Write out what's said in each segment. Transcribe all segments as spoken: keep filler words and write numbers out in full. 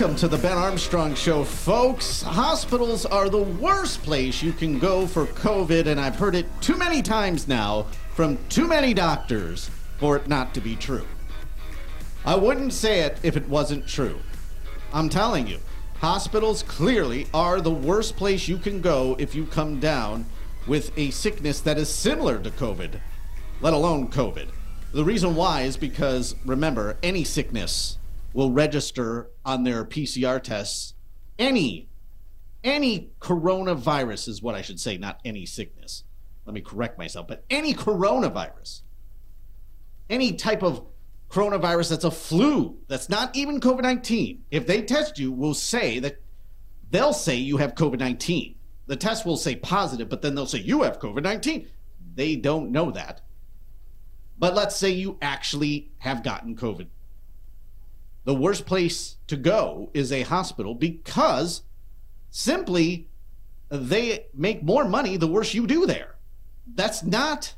Welcome to the Ben Armstrong Show, folks. Hospitals are the worst place you can go for COVID, and I've heard it too many times now from too many doctors for it not to be true. I wouldn't say it if it wasn't true. I'm telling you, hospitals clearly are the worst place you can go if you come down with a sickness that is similar to COVID, let alone COVID. The reason why is because, remember, any sickness will register on their P C R tests. Any, any coronavirus is what I should say, not any sickness. Let me correct myself, but any coronavirus, any type of coronavirus that's a flu, that's not even COVID nineteen, if they test you, will say that they'll say you have COVID nineteen. The test will say positive, but then they'll say you have COVID nineteen. They don't know that. But let's say you actually have gotten COVID. The worst place to go is a hospital because simply they make more money the worse you do there. That's not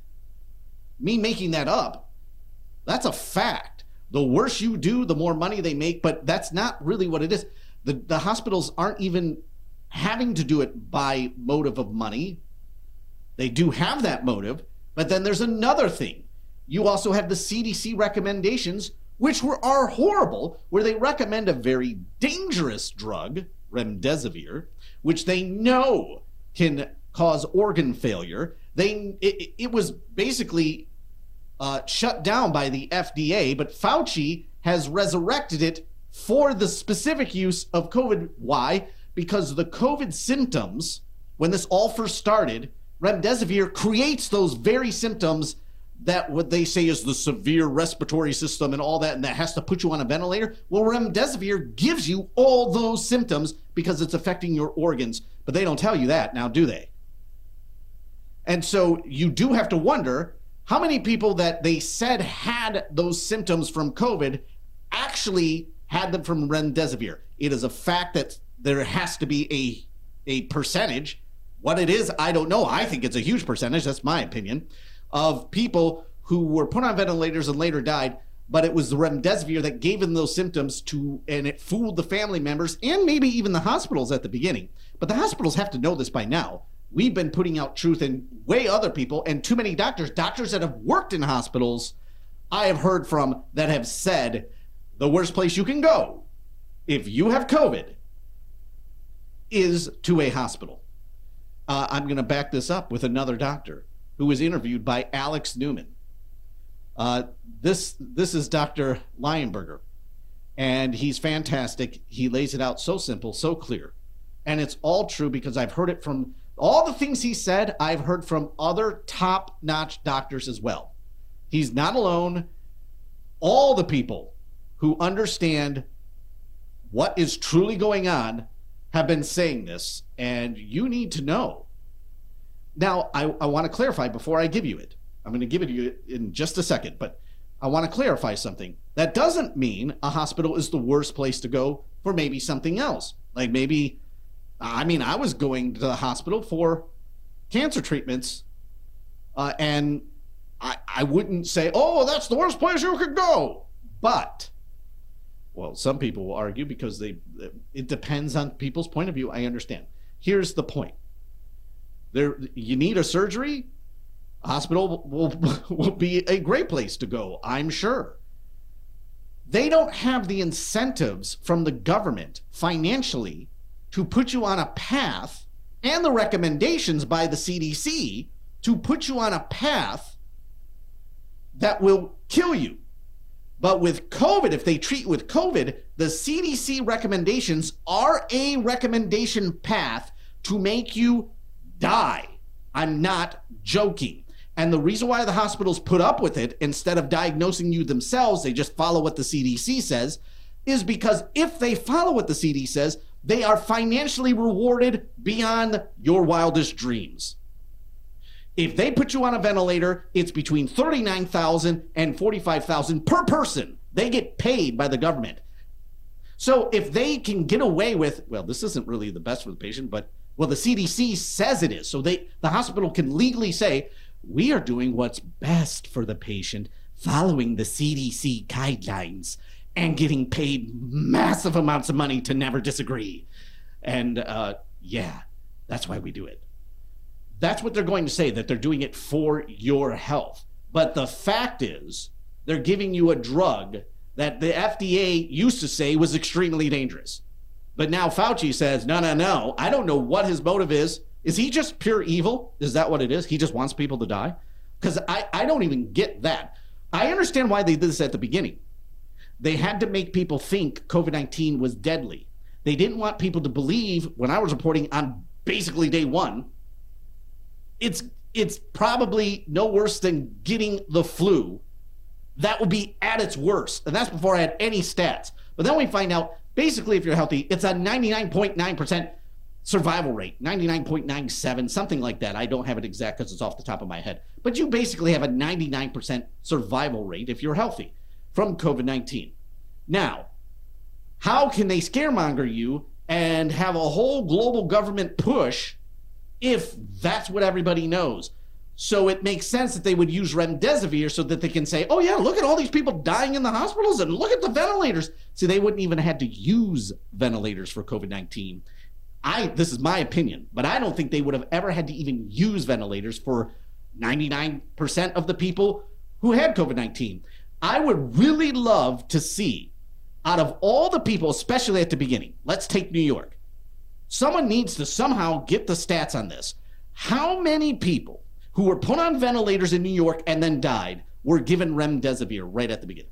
me making that up. That's a fact. The worse you do, the more money they make, but that's not really what it is. The, the hospitals aren't even having to do it by motive of money. They do have that motive, but then there's another thing. You also have the C D C recommendations, which were, are horrible, where they recommend a very dangerous drug, remdesivir, which they know can cause organ failure. They it, it was basically uh, shut down by the F D A, but Fauci has resurrected it for the specific use of COVID. Why? Because the COVID symptoms, when this all first started, remdesivir creates those very symptoms that what they say is the severe respiratory system and all that, and that has to put you on a ventilator. Well, remdesivir gives you all those symptoms because it's affecting your organs, but they don't tell you that now, do they? And so you do have to wonder how many people that they said had those symptoms from COVID actually had them from remdesivir. It is a fact that there has to be a, a percentage. What it is, I don't know. I think it's a huge percentage, that's my opinion, of people who were put on ventilators and later died, but it was the remdesivir that gave them those symptoms to, and it fooled the family members and maybe even the hospitals at the beginning. But the hospitals have to know this by now. We've been putting out truth in way other people, and too many doctors, doctors that have worked in hospitals, I have heard from that have said the worst place you can go if you have COVID is to a hospital. Uh, I'm going to back this up with another doctor who was interviewed by Alex Newman. Uh, this this is Doctor Lionberger, and he's fantastic. He lays it out so simple, so clear, and it's all true because I've heard it from all the things he said. I've heard from other top-notch doctors as well. He's not alone. All the people who understand what is truly going on have been saying this, and you need to know. Now, I, I want to clarify before I give you it. I'm going to give it to you in just a second, but I want to clarify something. That doesn't mean a hospital is the worst place to go for maybe something else. Like maybe, I mean, I was going to the hospital for cancer treatments, uh, and I, I wouldn't say, oh, that's the worst place you could go. But, well, some people will argue because they it depends on people's point of view. I understand. Here's the point. There, you need a surgery, a hospital will, will be a great place to go, I'm sure. They don't have the incentives from the government financially to put you on a path, and the recommendations by the C D C to put you on a path that will kill you. But with COVID, if they treat you with COVID, the C D C recommendations are a recommendation path to make you die. I'm not joking. And the reason why the hospitals put up with it instead of diagnosing you themselves, they just follow what the C D C says, is because if they follow what the C D C says, they are financially rewarded beyond your wildest dreams. If they put you on a ventilator, it's between thirty-nine thousand dollars and forty-five thousand dollars per person. They get paid by the government. So if they can get away with, well, this isn't really the best for the patient, but well, the C D C says it is. So they, the hospital can legally say, we are doing what's best for the patient, following the C D C guidelines. and getting paid massive amounts of money to never disagree. And uh, yeah, that's why we do it. That's what they're going to say, that they're doing it for your health. But the fact is, they're giving you a drug that the F D A used to say was extremely dangerous. But now Fauci says, no, no, no, I don't know what his motive is. Is he just pure evil? Is that what it is? He just wants people to die? Because I, I don't even get that. I understand why they did this at the beginning. They had to make people think COVID nineteen was deadly. They didn't want people to believe, when I was reporting on basically day one, it's it's probably no worse than getting the flu. That would be at its worst. And that's before I had any stats. But then we find out, basically, if you're healthy, it's a ninety-nine point nine percent survival rate, ninety-nine point nine seven, something like that. I don't have it exact because it's off the top of my head. But you basically have a ninety-nine percent survival rate if you're healthy from COVID nineteen. Now, how can they scaremonger you and have a whole global government push if that's what everybody knows? So it makes sense that they would use remdesivir so that they can say, oh yeah, look at all these people dying in the hospitals and look at the ventilators. See, they wouldn't even have had to use ventilators for COVID nineteen. I, this is my opinion, but I don't think they would have ever had to even use ventilators for ninety-nine percent of the people who had COVID nineteen. I would really love to see, out of all the people, especially at the beginning, let's take New York. Someone needs to somehow get the stats on this. How many people who were put on ventilators in New York and then died were given remdesivir right at the beginning?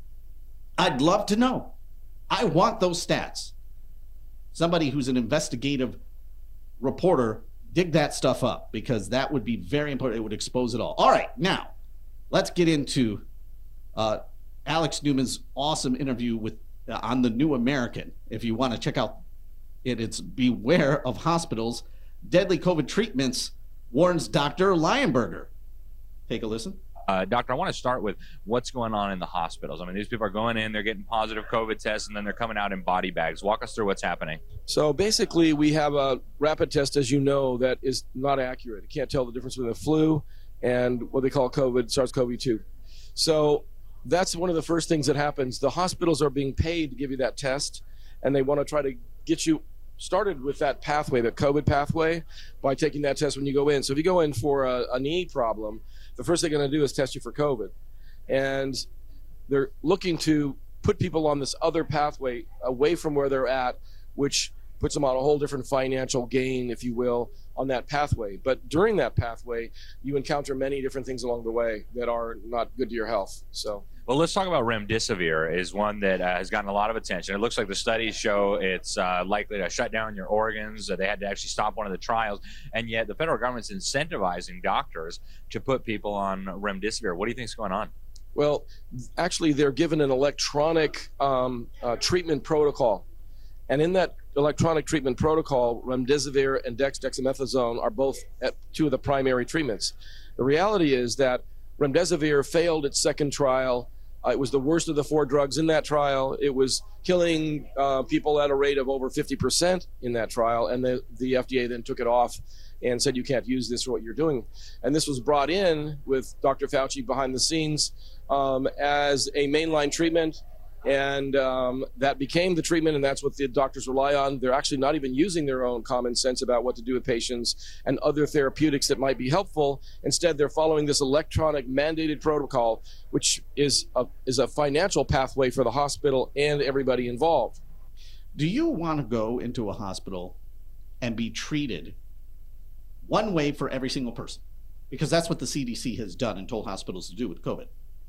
I'd love to know. I want those stats. Somebody who's an investigative reporter, dig that stuff up, because that would be very important. It would expose it all. All right, now let's get into uh, Alex Newman's awesome interview with uh, on the New American. If you want to check out it, it's Beware of Hospitals. Deadly COVID Treatments, warns Doctor Leyenberger. Take a listen. Uh, doctor, I want to start with what's going on in the hospitals. I mean, these people are going in, they're getting positive COVID tests, and then they're coming out in body bags. Walk us through what's happening. So basically, we have a rapid test, as you know, that is not accurate. It can't tell the difference between the flu and what they call COVID, SARS CoV two. So that's one of the first things that happens. The hospitals are being paid to give you that test, and they want to try to get you started with that pathway, the COVID pathway, by taking that test when you go in. So if you go in for a, a knee problem, the first thing they're going to do is test you for COVID. And they're looking to put people on this other pathway away from where they're at, which puts them on a whole different financial gain, if you will, on that pathway. But during that pathway, you encounter many different things along the way that are not good to your health. So. Well, let's talk about remdesivir, is one that uh, has gotten a lot of attention. It looks like the studies show it's uh, likely to shut down your organs. Uh, they had to actually stop one of the trials, and yet the federal government's incentivizing doctors to put people on remdesivir. What do you think is going on? Well, actually, they're given an electronic um, uh, treatment protocol, and in that electronic treatment protocol, remdesivir and dex dexamethasone are both at two of the primary treatments. The reality is that remdesivir failed its second trial. Uh, it was the worst of the four drugs in that trial. It was killing uh, people at a rate of over fifty percent in that trial, and the, the F D A then took it off and said you can't use this for what you're doing. And this was brought in with Doctor Fauci behind the scenes um, as a mainline treatment, and um, that became the treatment, and that's what the doctors rely on. They're actually not even using their own common sense about what to do with patients and other therapeutics that might be helpful. Instead, they're following this electronic mandated protocol, which is a, is a financial pathway for the hospital and everybody involved. Do you want to go into a hospital and be treated one way for every single person? Because that's what the C D C has done and told hospitals to do with COVID.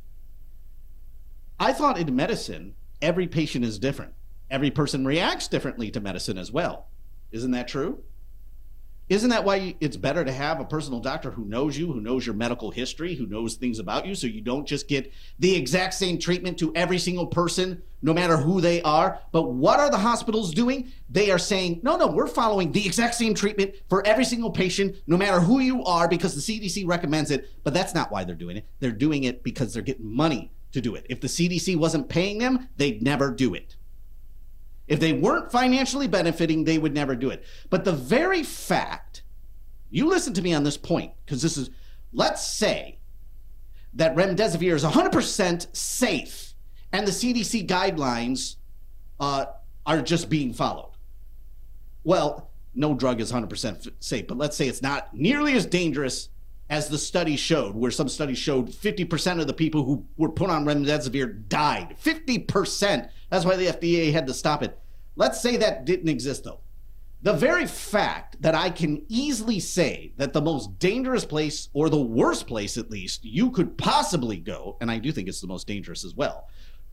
I thought in medicine, every patient is different. Every person reacts differently to medicine as well. Isn't that true? Isn't that why it's better to have a personal doctor who knows you, who knows your medical history, who knows things about you, so you don't just get the exact same treatment to every single person, no matter who they are? But what are the hospitals doing? They are saying, no, no, we're following the exact same treatment for every single patient, no matter who you are, because the C D C recommends it. But that's not why they're doing it. They're doing it because they're getting money to do it. If the C D C wasn't paying them, they'd never do it. If they weren't financially benefiting, they would never do it. But the very fact, you listen to me on this point, because this is, let's say that remdesivir is one hundred percent safe and the C D C guidelines uh, are just being followed. Well, no drug is one hundred percent safe, but let's say it's not nearly as dangerous as the study showed, where some studies showed fifty percent of the people who were put on remdesivir died. fifty percent. That's why the F D A had to stop it. Let's say that didn't exist, though. The very fact that I can easily say that the most dangerous place, or the worst place at least, you could possibly go, and I do think it's the most dangerous as well,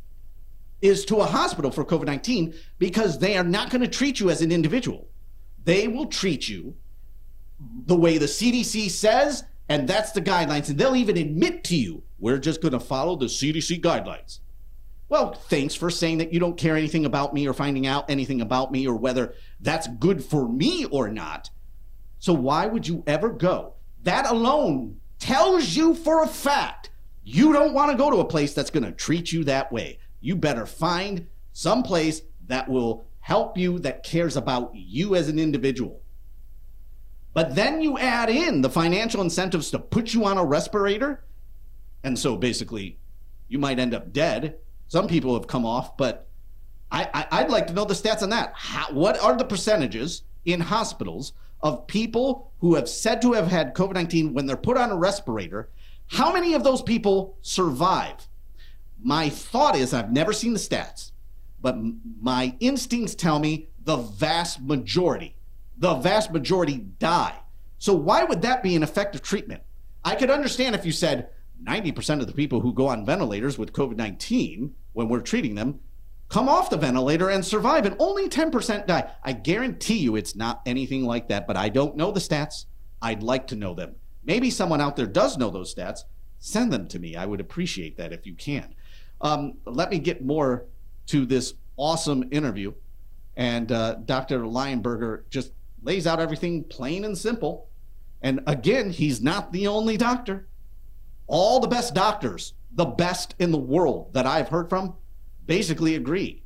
is to a hospital for COVID nineteen, because they are not going to treat you as an individual. They will treat you the way the C D C says, and that's the guidelines, and they'll even admit to you, we're just going to follow the C D C guidelines. Well, thanks for saying that you don't care anything about me or finding out anything about me or whether that's good for me or not. So why would you ever go? That alone tells you for a fact you don't want to go to a place that's going to treat you that way. You better find some place that will help you, that cares about you as an individual. But then you add in the financial incentives to put you on a respirator, and so basically you might end up dead. Some people have come off, but I, I, I'd like to know the stats on that. How, what are the percentages in hospitals of people who have said to have had COVID nineteen when they're put on a respirator? How many of those people survive? My thought is, I've never seen the stats, but my instincts tell me the vast majority, the vast majority die. So why would that be an effective treatment? I could understand if you said ninety percent of the people who go on ventilators with COVID nineteen, when we're treating them, come off the ventilator and survive, and only ten percent die. I guarantee you it's not anything like that, but I don't know the stats. I'd like to know them. Maybe someone out there does know those stats. Send them to me. I would appreciate that if you can. Um, let me get more to this awesome interview. And uh, Doctor Lionberger just lays out everything plain and simple. And again, he's not the only doctor. All the best doctors, the best in the world that I've heard from, basically agree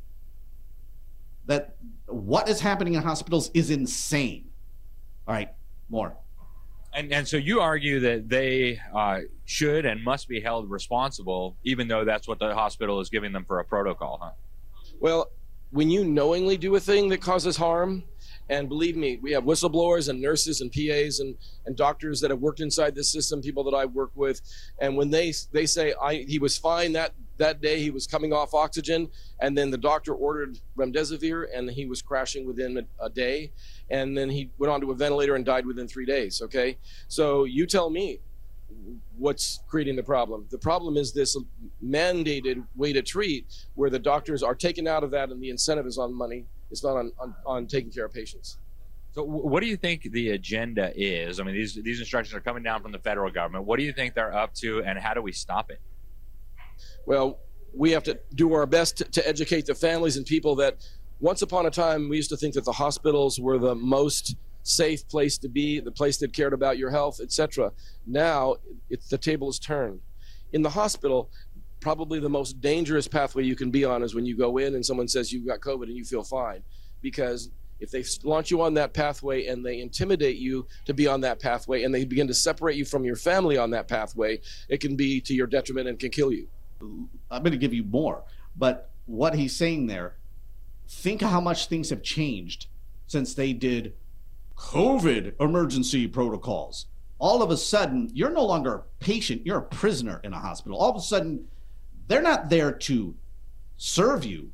that what is happening in hospitals is insane. All right, more. And, and so you argue that they uh, should and must be held responsible, even though that's what the hospital is giving them for a protocol, huh? Well, when you knowingly do a thing that causes harm, and believe me, we have whistleblowers and nurses and P As and, and doctors that have worked inside this system, people that I've worked with, and when they they say I, he was fine that, that day, he was coming off oxygen, and then the doctor ordered remdesivir, and he was crashing within a, a day, and then he went onto a ventilator and died within three days, okay? So you tell me what's creating the problem. The problem is this mandated way to treat where the doctors are taken out of that and the incentive is on money. It's not on, on, on taking care of patients. So what do you think the agenda is? I mean, these these instructions are coming down from the federal government. What do you think they're up to, and how do we stop it? Well, we have to do our best to, to educate the families and people that once upon a time we used to think that the hospitals were the most safe place to be, the place that cared about your health, et cetera. Now, it's, the table is turned. In the hospital, probably the most dangerous pathway you can be on is when you go in and someone says you've got COVID and you feel fine. Because if they launch you on that pathway and they intimidate you to be on that pathway and they begin to separate you from your family on that pathway, it can be to your detriment and can kill you. I'm going to give you more, but what he's saying there, think how much things have changed since they did COVID emergency protocols. All of a sudden, you're no longer a patient, you're a prisoner in a hospital. All of a sudden, they're not there to serve you.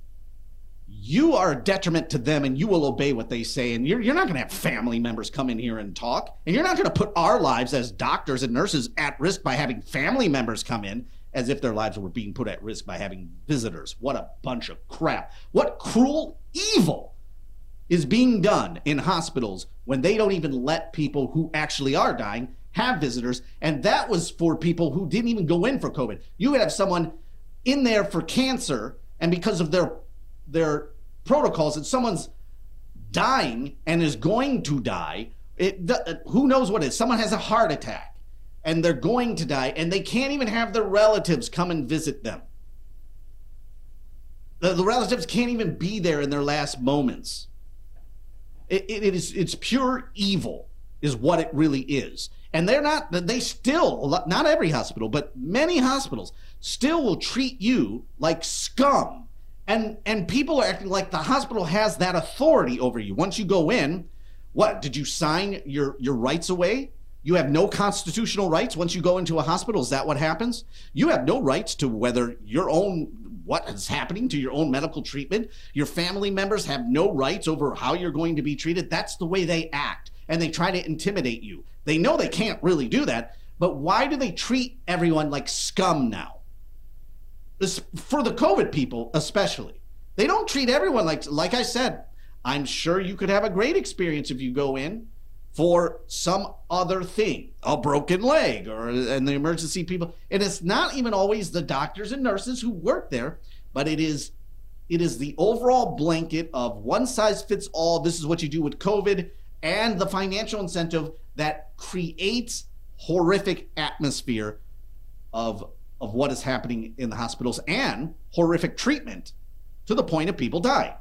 You are a detriment to them, and you will obey what they say. And you're, you're not going to have family members come in here and talk. And you're not going to put our lives as doctors and nurses at risk by having family members come in as if their lives were being put at risk by having visitors. What a bunch of crap. What cruel evil is being done in hospitals when they don't even let people who actually are dying have visitors. And that was for people who didn't even go in for COVID. You would have someone in there for cancer, and because of their their protocols, that someone's dying and is going to die. It, who knows what it is? Someone has a heart attack and they're going to die, and they can't even have their relatives come and visit them. The, the relatives can't even be there in their last moments. It, it, it is, it's pure evil. is what it really is. And they're not, they still, not every hospital, but many hospitals still will treat you like scum. And and people are acting like the hospital has that authority over you. Once you go in, what, did you sign your, your rights away? You have no constitutional rights once you go into a hospital? Is that what happens? You have no rights to whether your own, what is happening to your own medical treatment. Your family members have no rights over how you're going to be treated. That's the way they act. And they try to intimidate you. They know they can't really do that, but why do they treat everyone like scum now? This, for the COVID people especially. They don't treat everyone like, like I said, I'm sure you could have a great experience if you go in for some other thing, a broken leg or and the emergency people. And it's not even always the doctors and nurses who work there, but it is it is the overall blanket of one size fits all. This is what you do with COVID and the financial incentive that creates horrific atmosphere of of what is happening in the hospitals and horrific treatment to the point of people dying.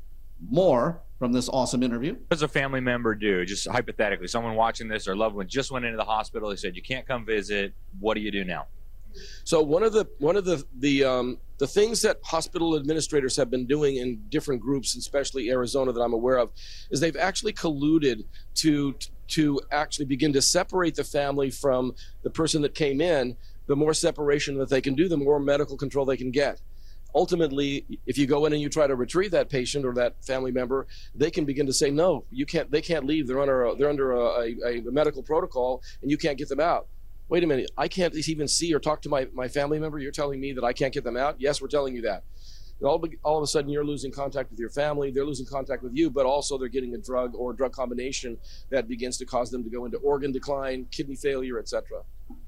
More from this awesome interview. What does a family member do? Just hypothetically, someone watching this, or loved one just went into the hospital. They said, you can't come visit. What do you do now? So one of the one of the the um, the things that hospital administrators have been doing in different groups, especially Arizona, that I'm aware of, is they've actually colluded to to actually begin to separate the family from the person that came in. The more separation that they can do, the more medical control they can get. Ultimately, if you go in and you try to retrieve that patient or that family member, they can begin to say, no, you can't, they can't leave. They're under a, they're under a, a, a medical protocol and you can't get them out. Wait a minute, I can't even see or talk to my, my family member. You're telling me that I can't get them out? Yes, we're telling you that. And all, all of a sudden you're losing contact with your family, they're losing contact with you, but also they're getting a drug or a drug combination that begins to cause them to go into organ decline, kidney failure, et cetera.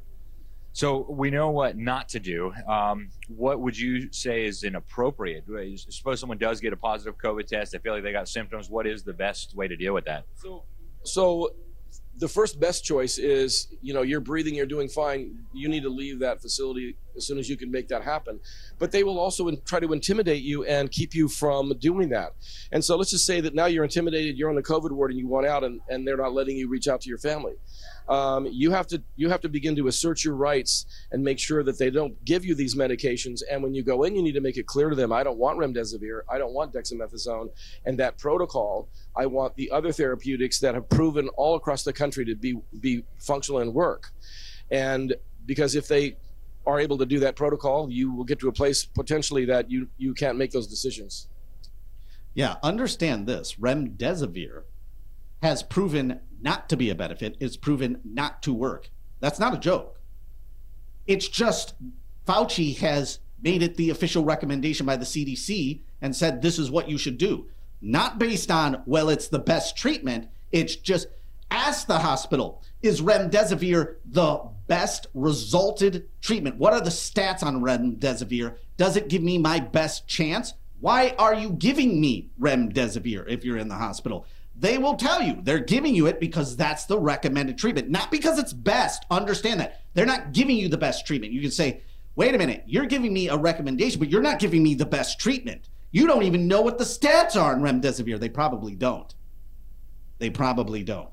So we know what not to do. Um, what would you say is inappropriate? Suppose someone does get a positive COVID test, they feel like they got symptoms. What is the best way to deal with that? So, so the first best choice is, you know, you're breathing, you're doing fine. You need to leave that facility as soon as you can make that happen. But they will also in, try to intimidate you and keep you from doing that. And so let's just say that now you're intimidated, you're on the COVID ward and you want out and, and they're not letting you reach out to your family. Um, you have to you have to begin to assert your rights and make sure that they don't give you these medications. And when you go in, you need to make it clear to them, I don't want remdesivir, I don't want dexamethasone, and that protocol. I want the other therapeutics that have proven all across the country to be be functional and work. And because if they are able to do that protocol, you will get to a place potentially that you you can't make those decisions. Yeah, understand this: remdesivir has proven not to be a benefit. It's proven not to work. That's not a joke. It's just Fauci has made it the official recommendation by the C D C and said this is what you should do. Not based on, well, it's the best treatment. It's just, ask the hospital, is remdesivir the best resulted treatment? What are the stats on remdesivir? Does it give me my best chance? Why are you giving me remdesivir if you're in the hospital? They will tell you they're giving you it because that's the recommended treatment, not because it's best. Understand that. They're not giving you the best treatment. You can say, wait a minute, you're giving me a recommendation, but you're not giving me the best treatment. You don't even know what the stats are in remdesivir. They probably don't. They probably don't.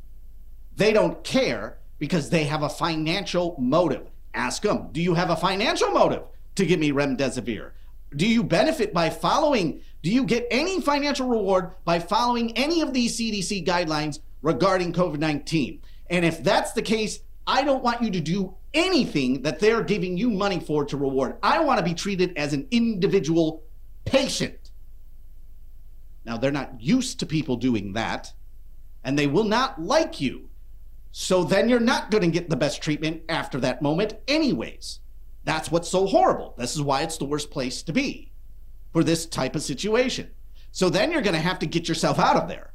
They don't care because they have a financial motive. Ask them, do you have a financial motive to give me remdesivir? Do you benefit by following, do you get any financial reward by following any of these C D C guidelines regarding COVID nineteen? And if that's the case, I don't want you to do anything that they're giving you money for to reward. I want to be treated as an individual patient. Now, they're not used to people doing that, and they will not like you. So then you're not going to get the best treatment after that moment anyways. That's what's so horrible. This is why it's the worst place to be for this type of situation. So then you're going to have to get yourself out of there.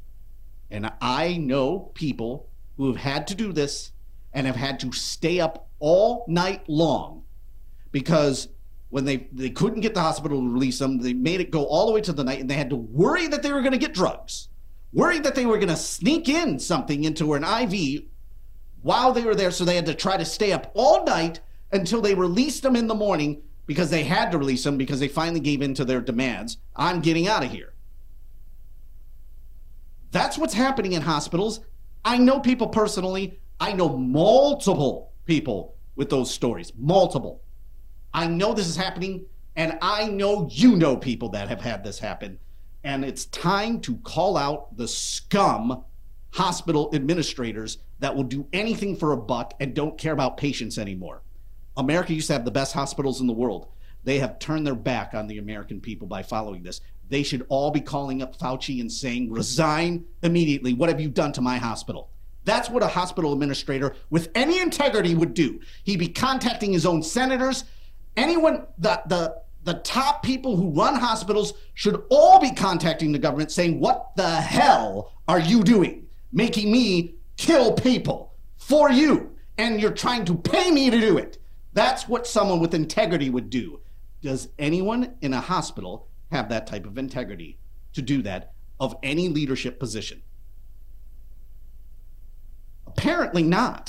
And I know people who have had to do this and have had to stay up all night long because when they, they couldn't get the hospital to release them, they made it go all the way to the night and they had to worry that they were going to get drugs, worried that they were going to sneak in something into an I V while they were there. So they had to try to stay up all night until they released them in the morning because they had to release them because they finally gave in to their demands. I'm getting out of here. That's what's happening in hospitals. I know people personally. I know multiple people with those stories. Multiple. I know this is happening, and I know you know people that have had this happen. And it's time to call out the scum hospital administrators that will do anything for a buck and don't care about patients anymore. America used to have the best hospitals in the world. They have turned their back on the American people by following this. They should all be calling up Fauci and saying, resign immediately. What have you done to my hospital? That's what a hospital administrator with any integrity would do. He'd be contacting his own senators. Anyone, the, the, the top people who run hospitals should all be contacting the government saying, what the hell are you doing? Making me kill people for you. And you're trying to pay me to do it. That's what someone with integrity would do. Does anyone in a hospital have that type of integrity to do that of any leadership position? Apparently not.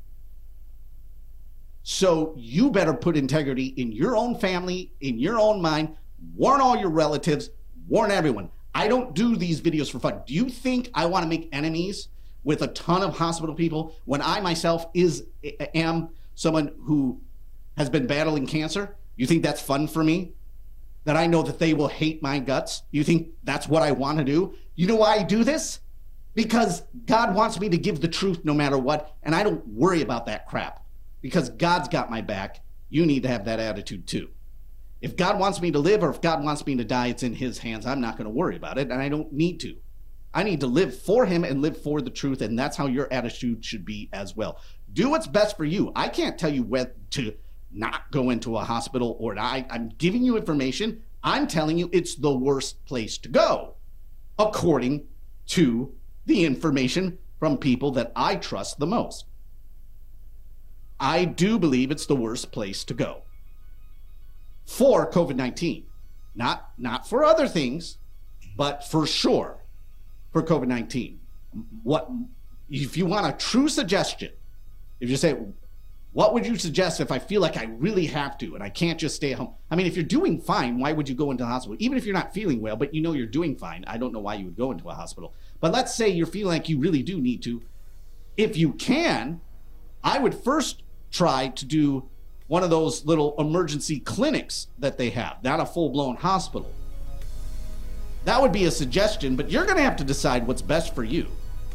So you better put integrity in your own family, in your own mind, warn all your relatives, warn everyone. I don't do these videos for fun. Do you think I want to make enemies with a ton of hospital people when I myself is am someone who has been battling cancer? You think that's fun for me? That I know that they will hate my guts? You think that's what I want to do? You know why I do this? Because God wants me to give the truth no matter what, and I don't worry about that crap. Because God's got my back. You need to have that attitude too. If God wants me to live or if God wants me to die, it's in his hands. I'm not going to worry about it, and I don't need to. I need to live for him and live for the truth, and that's how your attitude should be as well. Do what's best for you. I can't tell you when to not go into a hospital or not. I'm giving you information. I'm telling you it's the worst place to go, according to the information from people that I trust the most. I do believe it's the worst place to go for COVID nineteen. Not, not for other things, but for sure for COVID nineteen. What, if you want a true suggestion, if you say, what would you suggest if I feel like I really have to and I can't just stay at home? I mean, if you're doing fine, why would you go into the hospital? Even if you're not feeling well, but you know you're doing fine, I don't know why you would go into a hospital. But let's say you're feeling like you really do need to. If you can, I would first try to do one of those little emergency clinics that they have, not a full-blown hospital. That would be a suggestion, but you're going to have to decide what's best for you.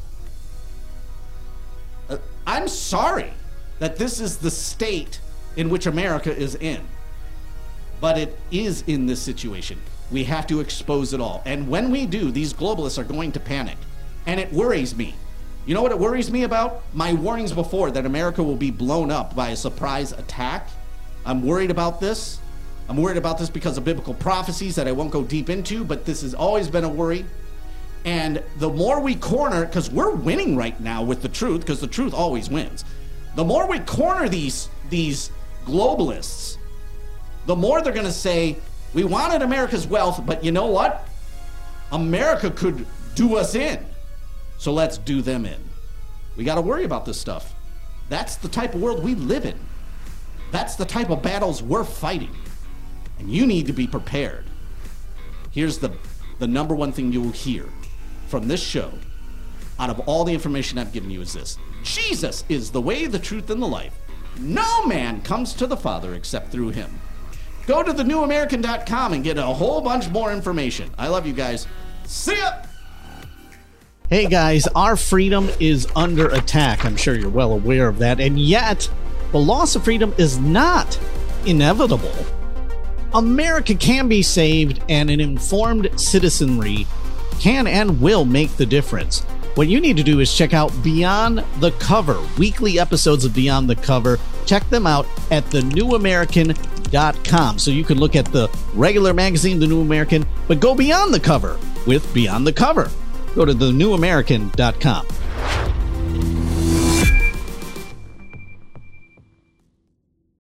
Uh, I'm sorry that this is the state in which America is in, but it is in this situation. We have to expose it all. And when we do, these globalists are going to panic. And it worries me. You know what it worries me about? My warnings before that America will be blown up by a surprise attack. I'm worried about this. I'm worried about this because of biblical prophecies that I won't go deep into, but this has always been a worry. And the more we corner, because we're winning right now with the truth, because the truth always wins. The more we corner these, these globalists, the more they're going to say, we wanted America's wealth, but you know what? America could do us in. So let's do them in. We got to worry about this stuff. That's the type of world we live in. That's the type of battles we're fighting. And you need to be prepared. Here's the, the number one thing you will hear from this show, out of all the information I've given you, is this. Jesus is the way, the truth, and the life. No man comes to the Father except through him. Go to the new american dot com and get a whole bunch more information. I love you guys. See ya! Hey guys, our freedom is under attack. I'm sure you're well aware of that. And yet, the loss of freedom is not inevitable. America can be saved, and an informed citizenry can and will make the difference. What you need to do is check out Beyond the Cover, weekly episodes of Beyond the Cover. Check them out at the new american dot com. So you can look at the regular magazine, The New American, but go beyond the cover with Beyond the Cover. Go to the new american dot com.